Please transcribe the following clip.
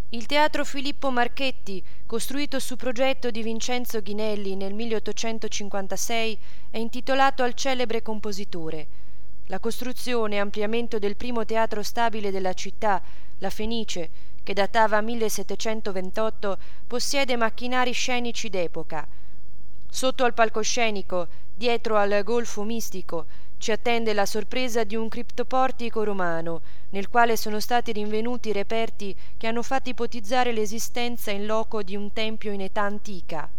Il teatro Filippo Marchetti, costruito su progetto di Vincenzo Ghinelli nel 1856, è intitolato al celebre compositore. La costruzione e ampliamento del primo teatro stabile della città, la Fenice, che datava 1728, possiede macchinari scenici d'epoca. Sotto al palcoscenico, dietro al golfo mistico, ci attende la sorpresa di un criptoportico romano, nel quale sono stati rinvenuti reperti che hanno fatto ipotizzare l'esistenza in loco di un tempio in età antica.